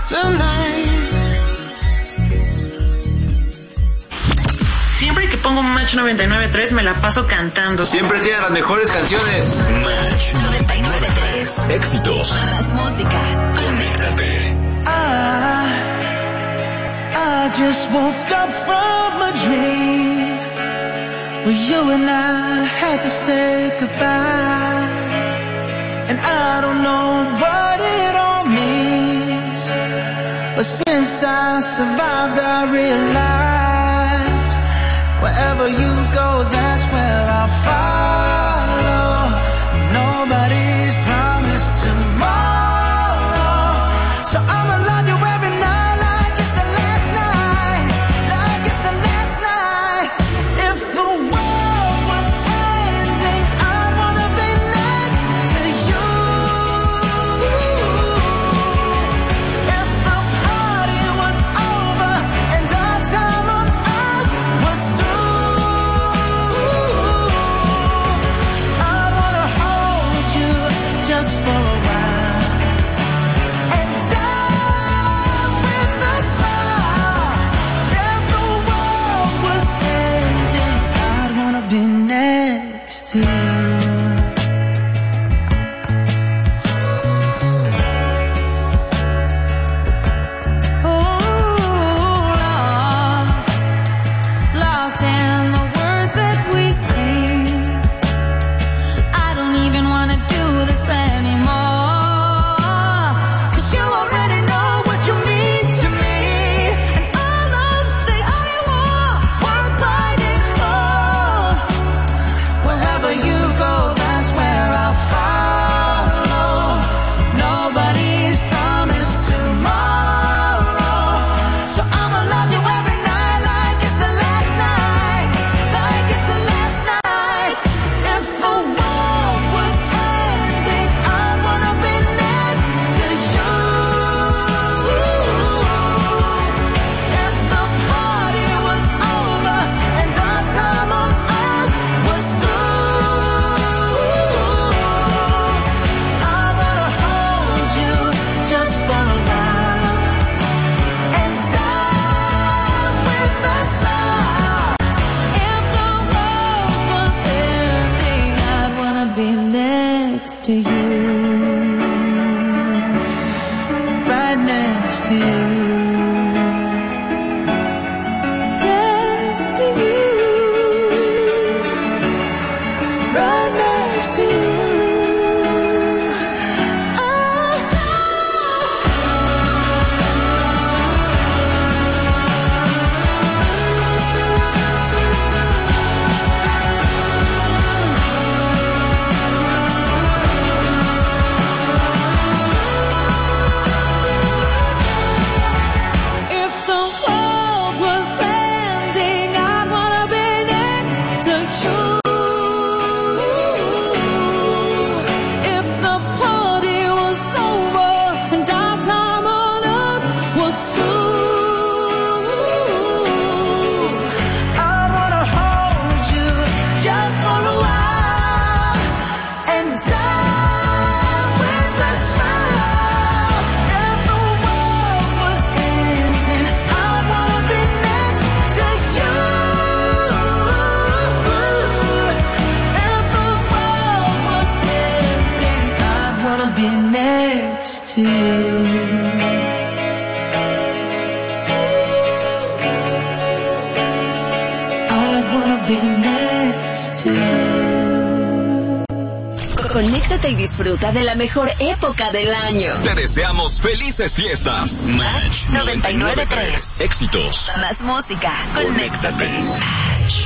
tonight. Siempre que pongo Match 99.3 me la paso cantando. Siempre tiene las mejores canciones. Match 99.3. Éxitos. Más música. Conéctate. I just woke up from a dream where you and I had to say goodbye. And I don't know what it all means, but since I survived I realized wherever you go, that's where I'll follow. Nobody's promised tomorrow, so I'ma love you every night like it's the last night, like it's the last night. If the world was ending, I'd wanna be next to you. If the party was over and our time on earth was through, I'd wanna hold you just for a while and die with a smile. If the world was ending, I'd wanna be next to you. Lost in the words that we sing. I don't even wanna do this anymore, 'cause you already know what you mean to me, and all of the I want worth fighting for. Wherever you go, that's where I'll follow. Nobody's promised tomorrow, so I'ma love you every night like it's the last night, like it's the last night. If the world was ending, I'd wanna be next to you. If the party was over and our time on earth was through, I wanna hold you just for a while and die with a smile. If the world was ending, I'd wanna be next to you, right next to you, next to you, right next to you. If the world was ending, I'd wanna be next to you. If the party was over and our time on earth was through, I'd wanna hold you just for a while and die with a smile. If the world was ending, I'd wanna be next to you. If the world was ending, I'd wanna be next to you. I'd wanna be next to you. Conéctate y disfruta de la mejor época del año. Te deseamos felices fiestas. Match 99.3. Éxitos. Más música. Conéctate. Match.